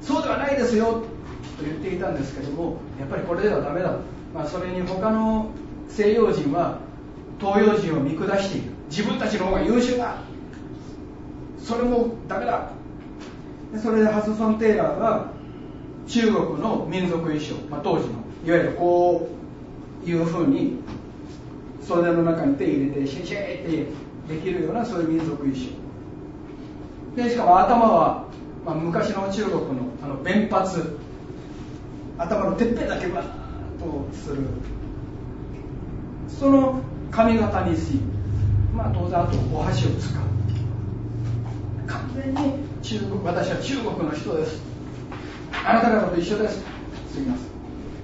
そうではないですよと言っていたんですけども、やっぱりこれではダメだ、それに他の西洋人は東洋人を見下している、自分たちの方が優秀だ、それもダメだ。それでハドソン・テイラーは中国の民族衣装、当時のいわゆるこういうふうに袖の中に手入れてシェイシェイってできるようなそういう民族衣装で、しかも頭は、昔の中国の弁髪、頭のてっぺんだけバーッとするその髪型にし、当然あとお箸を使う。完全に私は中国の人です、あなた方と一緒です、すみません。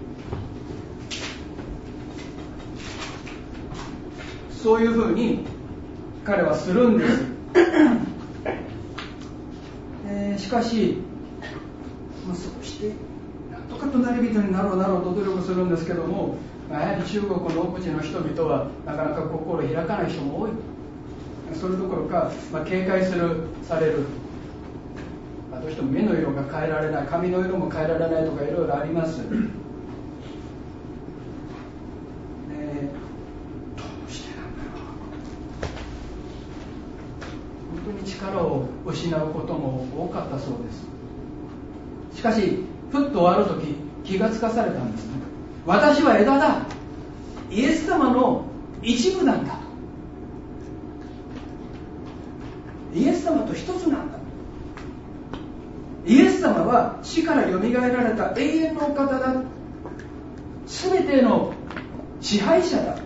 そういうふうに彼はするんですしかし、そうしてなんとか隣人になろうと努力するんですけども、やはり中国の奥地の人々はなかなか心を開かない人も多い。それどころか、警戒される、どうしても目の色が変えられない、髪の色も変えられないとかいろいろあります。どうしてなんだろう。本当に力を失うことも多かったそうです。しかしふっとある時気がつかされたんですね。私は枝だ、イエス様の一部なんだ、イエス様と一つなんだ。イエス様は死からよみがえられた永遠のお方だ、すべての支配者だ。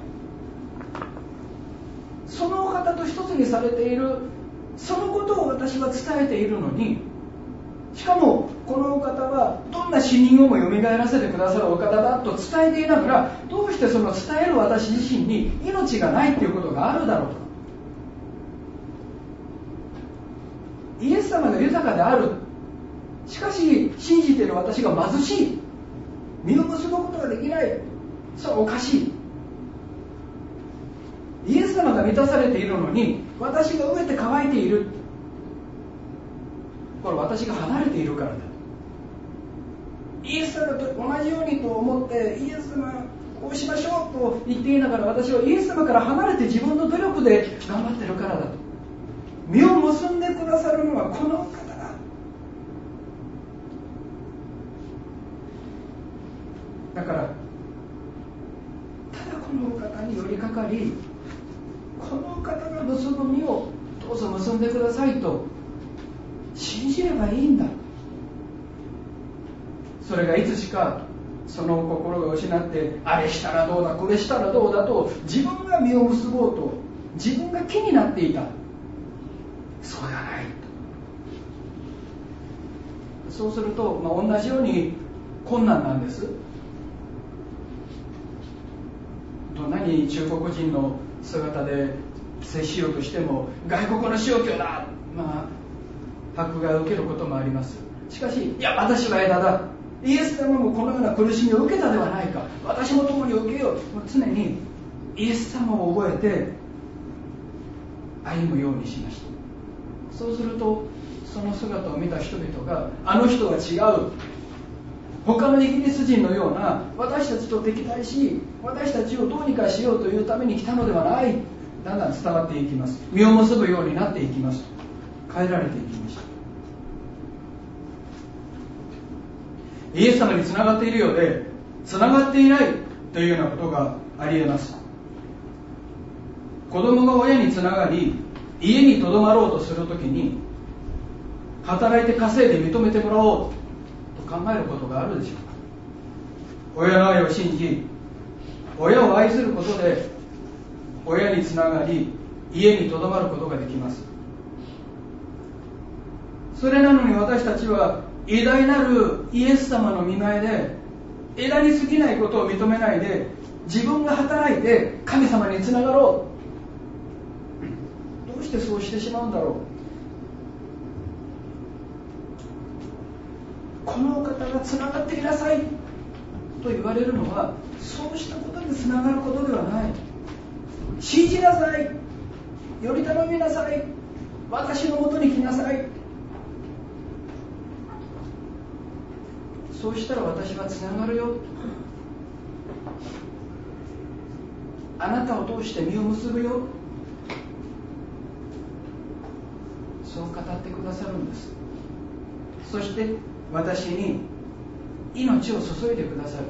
そのお方と一つにされている、そのことを私は伝えているのに、しかもこのお方はどんな死人をもよみがえらせてくださるお方だと伝えていながら、どうしてその伝える私自身に命がないということがあるだろうと。イエス様が豊かである、しかし信じている私が貧しい、実を結ぶことができない、それはおかしい。イエス様が満たされているのに私が飢えて乾いている、これ私が離れているからだ。イエス様と同じようにと思ってイエス様こうしましょうと言っていながら、私はイエス様から離れて自分の努力で頑張っているからだと。実を結んでくださるのはこの方だ。だからただこのお方に寄りかかり、このお方が結ぶ実をどうぞ結んでくださいと信じればいいんだ。それがいつしかその心が失って、あれしたらどうだこれしたらどうだと自分が実を結ぼうと自分が木になっていた。そうではない。そうすると、同じように困難なんです。どんなに中国人の姿で接しようとしても、外国の宗教だ、迫害を受けることもあります。しかし、いや私は枝だ、イエス様もこのような苦しみを受けたではないか、私も共に受けよう、常にイエス様を覚えて歩むようにしました。そうするとその姿を見た人々が、あの人は違う、他のイギリス人のような私たちと敵対し私たちをどうにかしようというために来たのではない、だんだん伝わっていきます。実を結ぶようになっていきます。変えられていきました。イエス様につながっているようでつながっていないというようなことがありえます。子供が親につながり家にとどまろうとするときに、働いて稼いで認めてもらおうと考えることがあるでしょうか。親の愛を信じ、親を愛することで親につながり家にとどまることができます。それなのに私たちは偉大なるイエス様の御前で枝に過ぎないことを認めないで、自分が働いて神様につながろう、どうしてそうしてしまうんだろう。このお方がつながっていなさいと言われるのは、そうしたことにつながることではない。信じなさい、より頼みなさい、私のもとに来なさい。 そうしたら私はつながるよ、あなたを通して実を結ぶよ、そう語ってくださるんです。そして私に命を注いでくださる。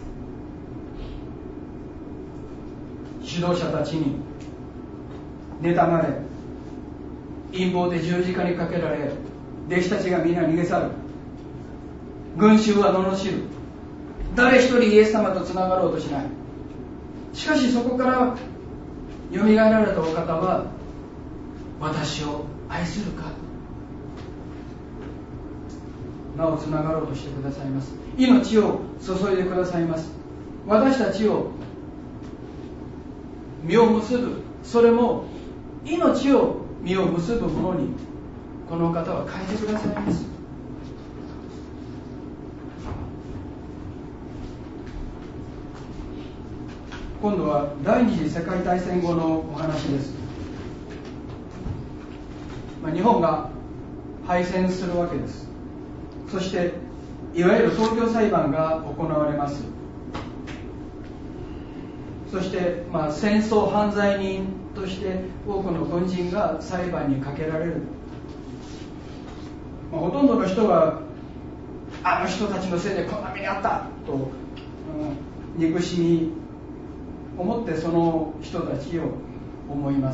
指導者たちに妬まれ、陰謀で十字架にかけられ、弟子たちが皆逃げ去る。群衆は罵る。誰一人イエス様とつながろうとしない。しかしそこからよみがえられたお方は、私を愛するか、なおつながろうとしてくださいます。命を注いでくださいます。私たちを実を結ぶ、それも命を実を結ぶものにこの方は変えてくださいます。今度は第二次世界大戦後のお話です。日本が敗戦するわけです。そしていわゆる東京裁判が行われます。そして、戦争犯罪人として多くの軍人が裁判にかけられる。ほとんどの人はあの人たちのせいでこんな目にあったと、憎しみ思ってその人たちを思います。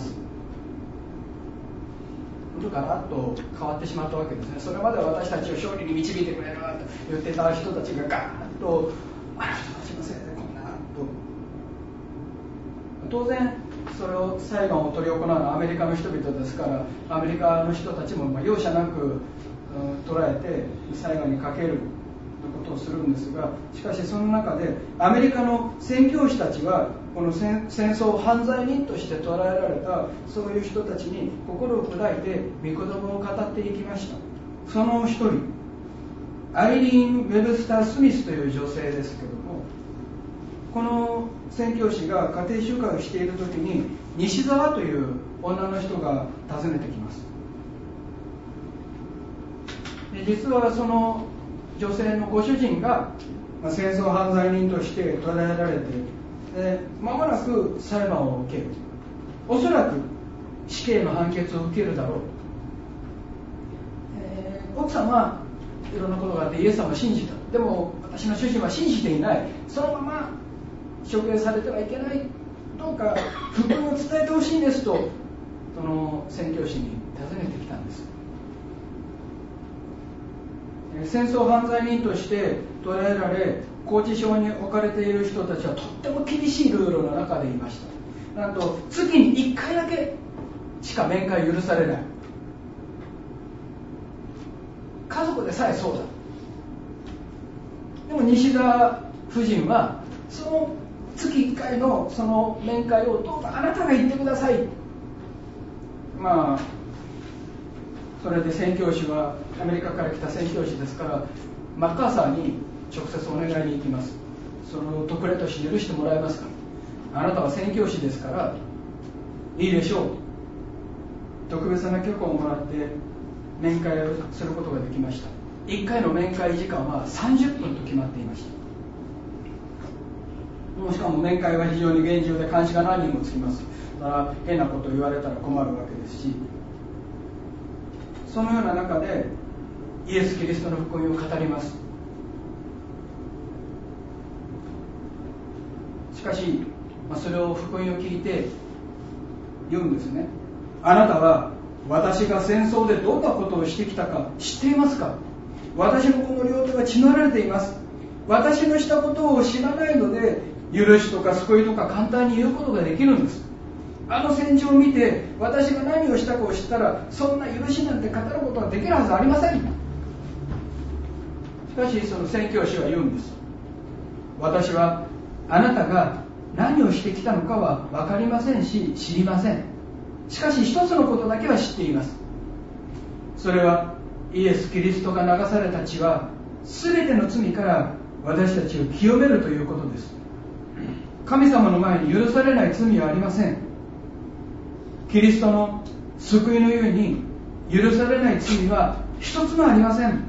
ガラッと変わってしまったわけですね。それまで私たちを勝利に導いてくれると言ってた人たちがガーッとあの人たちのせいでこんなと。当然それを裁判を執り行うのはアメリカの人々ですから、アメリカの人たちも容赦なく捉えて裁判にかけることをするんですが、しかしその中でアメリカの宣教師たちはこの戦争犯罪人として捉えられたそういう人たちに心を砕いて御言葉を語っていきました。その一人アイリーン・ウェブスター・スミスという女性ですけれども、この宣教師が家庭集会をしている時に西澤という女の人が訪ねてきます。で実はその女性のご主人が戦争犯罪人として捉えられて、間もなく裁判を受ける。おそらく死刑の判決を受けるだろう。奥さんはいろんなことがあってイエス様を信じた。でも私の主人は信じていない。そのまま処刑されてはいけない。どうか福音を伝えてほしいんですと、その宣教師に尋ねてきたんです。戦争犯罪人として捉えられ拘置所に置かれている人たちはとっても厳しいルールの中でいました。なんと月に1回だけしか面会許されない。家族でさえそうだ。でも西田夫人はその月1回のその面会をどうかあなたが言ってください。それで宣教師はアメリカから来た宣教師ですからマッカーサーに直接お願いに行きます。その特例として許してもらえますか。あなたは宣教師ですからいいでしょう。特別な許可をもらって面会をすることができました。1回の面会時間は30分と決まっていました。しかも面会は非常に厳重で監視が何人もつきます。だから変なことを言われたら困るわけですし、そのような中でイエス・キリストの福音を語ります。しかし、それを福音を聞いて言うんですね。あなたは私が戦争でどんなことをしてきたか知っていますか。私のこの両手が血のられています。私のしたことを知らないので許しとか救いとか簡単に言うことができるんです。あの戦場を見て私が何をしたかを知ったらそんな許しなんて語ることができるはずありません。しかしその宣教師は言うんです。私はあなたが何をしてきたのかは分かりませんし知りません。しかし一つのことだけは知っています。それはイエス・キリストが流された血は全ての罪から私たちを清めるということです。神様の前に許されない罪はありません。キリストの救いのゆえに許されない罪は一つもありません。